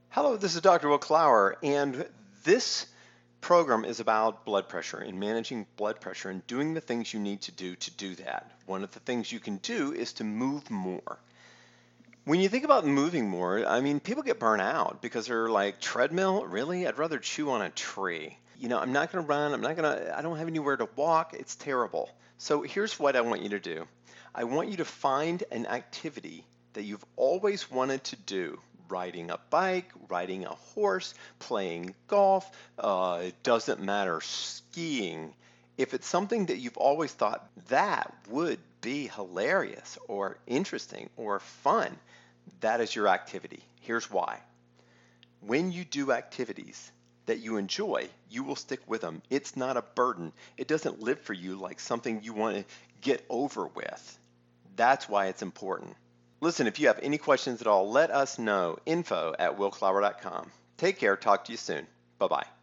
Hello, this is Dr. Will Clower, and this program is about blood pressure and managing blood pressure and doing the things you need to do that. One of the things you can do is to move more. When you think about moving more, people get burnt out because they're like, treadmill? Really? I'd rather chew on a tree. I'm not going to run. I don't have anywhere to walk. It's terrible. So here's what I want you to do. I want you to find an activity that you've always wanted to do. Riding a bike, riding a horse, playing golf, it doesn't matter, skiing. If it's something that you've always thought that would be hilarious or interesting or fun, that is your activity. Here's why. When you do activities that you enjoy, you will stick with them. It's not a burden. It doesn't live for you like something you want to get over with. That's why it's important. Listen, if you have any questions at all, let us know. Info@willclower.com. Take care. Talk to you soon. Bye-bye.